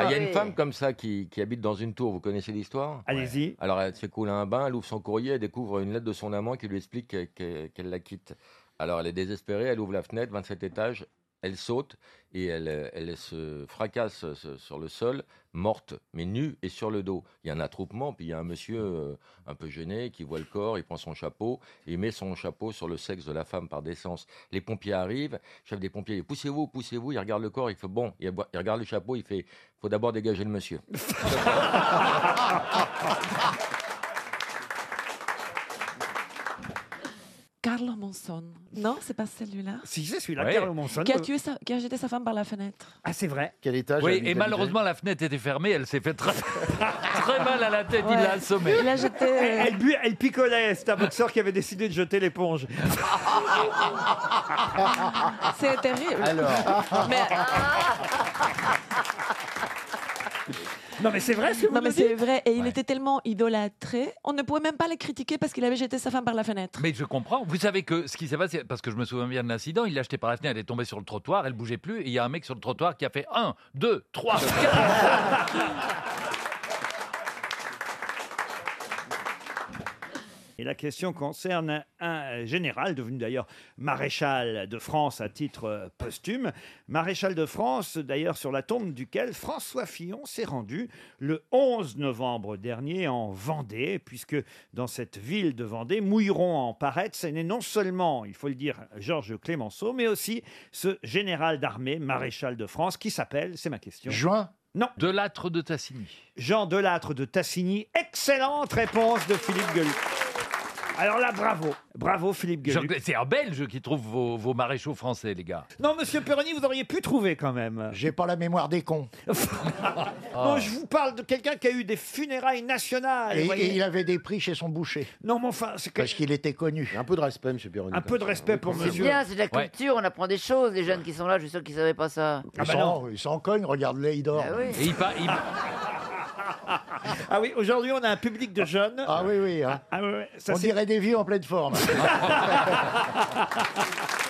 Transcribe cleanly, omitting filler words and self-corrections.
Ah, il y a une femme comme ça qui habite dans une tour. Vous connaissez l'histoire? Allez-y. Alors, elle se fait couler un bain, elle ouvre son courrier, elle découvre une lettre de son amant qui lui explique qu'elle la quitte. Alors, elle est désespérée, elle ouvre la fenêtre, 27 étages, elle saute et elle se fracasse sur le sol, morte, mais nue et sur le dos. Il y a un attroupement, puis il y a un monsieur un peu gêné qui voit le corps, il prend son chapeau et il met son chapeau sur le sexe de la femme par décence. Les pompiers arrivent, le chef des pompiers dit poussez-vous, poussez-vous, il regarde le corps, il fait bon, il regarde le chapeau, il fait faut d'abord dégager le monsieur. Carlo Monson. Non, c'est pas celui-là. Si, c'est celui-là, Ouais. Carlo Monson. Qui a jeté sa femme par la fenêtre. Ah, c'est vrai. Quel étage Oui, elle et habitait malheureusement, la fenêtre était fermée. Elle s'est fait très, très mal à la tête. Il Ouais. l'a assommée. Il a jeté. Elle picolait. C'est un boxeur qui avait décidé de jeter l'éponge. C'est terrible. Alors, Mais, Non, mais c'est vrai, ce que vous non, mais nous c'est dites. vrai. Et il était tellement idolâtré, on ne pouvait même pas le critiquer parce qu'il avait jeté sa femme par la fenêtre. Mais je comprends. Vous savez que ce qui s'est passé, parce que je me souviens bien de l'incident, il l'a acheté par la fenêtre, elle est tombée sur le trottoir, elle bougeait plus, et il y a un mec sur le trottoir qui a fait 1, 2, 3, 4. Et la question concerne un général, devenu d'ailleurs maréchal de France à titre posthume. Maréchal de France, d'ailleurs, sur la tombe duquel François Fillon s'est rendu le 11 novembre dernier en Vendée, puisque dans cette ville de Vendée, Mouilleron en Parette, ce n'est non seulement, il faut le dire, Georges Clémenceau, mais aussi ce général d'armée, maréchal de France, qui s'appelle, c'est ma question. Juin. Non, Delattre de Tassigny. Jean Delattre de Tassigny. Excellente réponse de Philippe Gueluc. Alors là, bravo. Bravo, Philippe Gueluc. C'est un Belge qui trouve vos maréchaux français, les gars. Non, monsieur Perroni, vous auriez pu trouver quand même. J'ai pas la mémoire des cons. Non, je vous parle de quelqu'un qui a eu des funérailles nationales. Et, vous voyez. et il avait des prix chez son boucher. Non, mais enfin, c'est que... Parce qu'il était connu. Un peu de respect, monsieur Perroni. un peu de respect pour C'est monsieur. bien, c'est de la Ouais. culture, on apprend des choses. Les jeunes qui sont là, je suis sûr qu'ils ne savaient pas ça. Ils s'en cognent, regarde-les, ils dorment. Ah oui. Et Ah oui, aujourd'hui, on a un public de jeunes. Ah oui, oui. Hein. Ah ouais, ouais, ça On c'est... dirait des vieux en pleine forme.